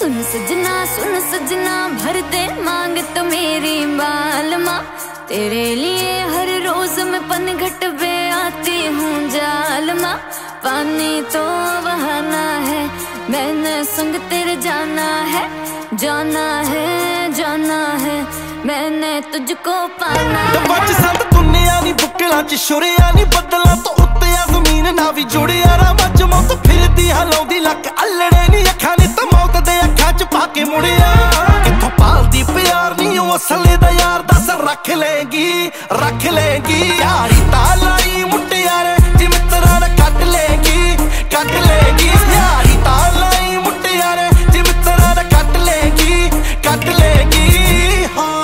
सुन सजना भर दे मांग तो मेरी बालमा। तेरे लिए हर रोज मैं पनघट पे आती हूँ जालमा। पानी तो बहाना है, मैंने संग तेरे जाना है, जाना है, जाना है, मैंने तुझको पाना है। बच संत दुनिया नी बुकला च शुरिया नी बदला तो उत्ते आ जमीन ना भी जुड़िया रा मच मौत फिरदी हलाउंदी लक अल्लड़े नी अखां नी तो मौत दे अखां च पाके मुड़िया। किथों पालदी प्यार नी ओ असले दा यार दस रख लेगी यारी तालाई मुटियारे जी मित्रा दा कट लेगी यारी तालाई मुटियारे जी मित्रा दा कट लेगी हाँ।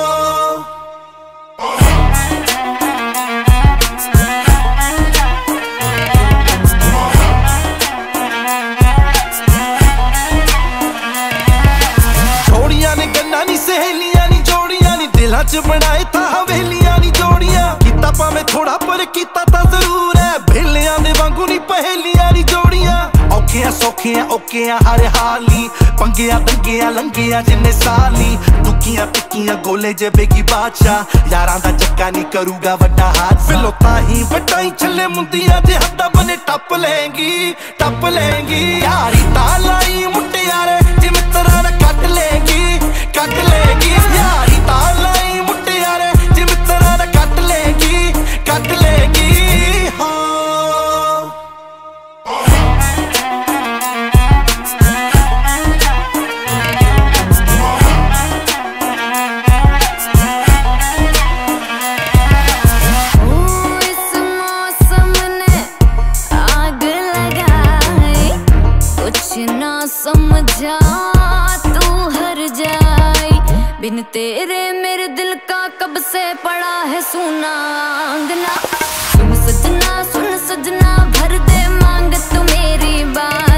सहेलियां नी जोड़ियां नी दिलां च बनाए ता हवेलियां नी जोड़ियां। कीता भावें थोड़ा पर कीता ता जरूर है, भेलियां दे वांगू नी पहेलियां नी जोड़ियां। औखियां सौखियां ओकियां हर हाली, पंगियां दंगियां लंगियां जिन्ने साली। दुखियां टिक्कियां गोले जे बेगी बादशाह, यारां दा चक्का नी करूगा वड्डा हादसा। फिलो ताही वटाई छले मुंदियां जे हद्दा बने टप लेंगी यारी तालाई मुटियारे जी मित्रा दा कट लेगी यारी तालाई मुटियारे जी मित्रा दा कट लेगी हाँ। इस मौसम ने आग लगाई, कुछ ना समझा तू हर जाई। बिन तेरे मेरे दिल का कब से पड़ा है सूना आंगना। सुन सजना भर दे मांग तो मेरी बात।